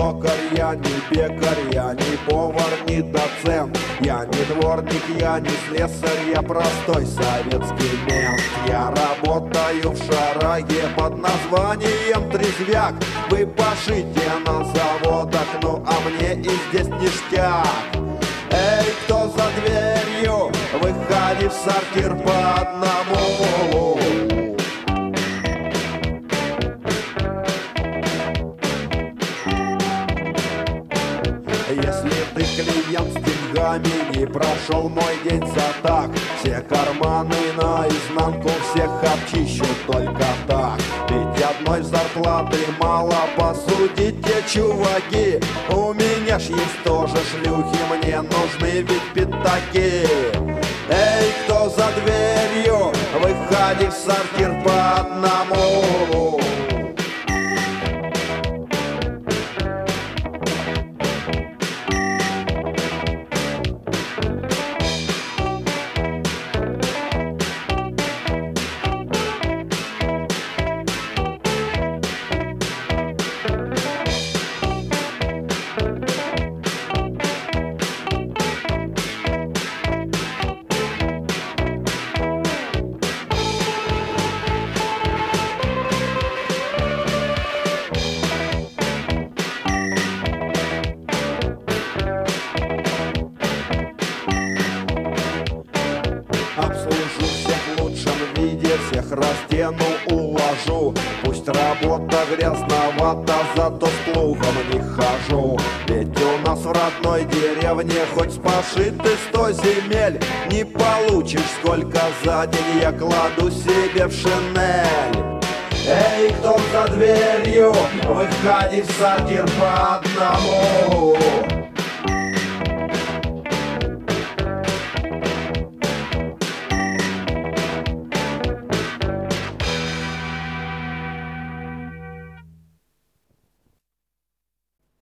токарь, я не пекарь, я не повар, не доцент. Я не дворник, я не слесарь, я простой советский мент. Я работаю в шараге под названием Трезвяк. Вы пашите на заводах, ну а мне и здесь ништяк. Эй, кто за дверью, выходи в сортир по одному. Если ты клиент с деньгами, не прошел мой день за так. Все карманы наизнанку, всех обчищу только так. Ведь одной зарплаты мало, посудите, чуваки. У меня ж есть тоже шлюхи, мне нужны ведь пятаки. Эй, кто за дверью, выходи в сортир по одному. Обслужу всех в лучшем виде, всех растяну, уложу. Пусть работа грязновата, зато с плугом не хожу. Ведь у нас в родной деревне хоть спаши ты 100 земель, не получишь, сколько за день я кладу себе в шинель. Эй, кто за дверью, выходи в сортир по одному.